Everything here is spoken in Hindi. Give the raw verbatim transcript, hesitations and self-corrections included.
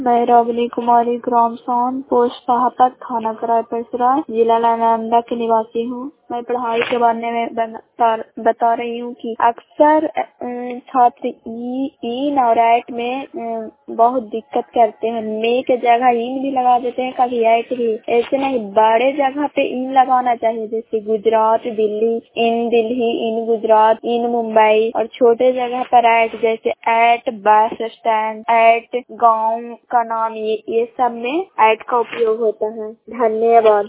मैं रागिनी कुमारी ग्राम साउंड पोस्ट सहापत थाना कराय परसराय जिला नालंदा की निवासी हूँ। मैं पढ़ाई के बारे में बता, बता रही हूँ कि अक्सर छात्र ई इन और ऐट में बहुत दिक्कत करते हैं। मे के जगह इन भी लगा देते हैं, कभी ऐट भी। ऐसे नहीं, बड़े जगह पे इन लगाना चाहिए, जैसे गुजरात, दिल्ली, इन दिल्ली, इन गुजरात, इन मुंबई। और छोटे जगह पर ऐट, जैसे ऐट बस स्टैंड, ऐट गाँव का नाम, ये ये सब में ऐट का उपयोग होता है। धन्यवाद।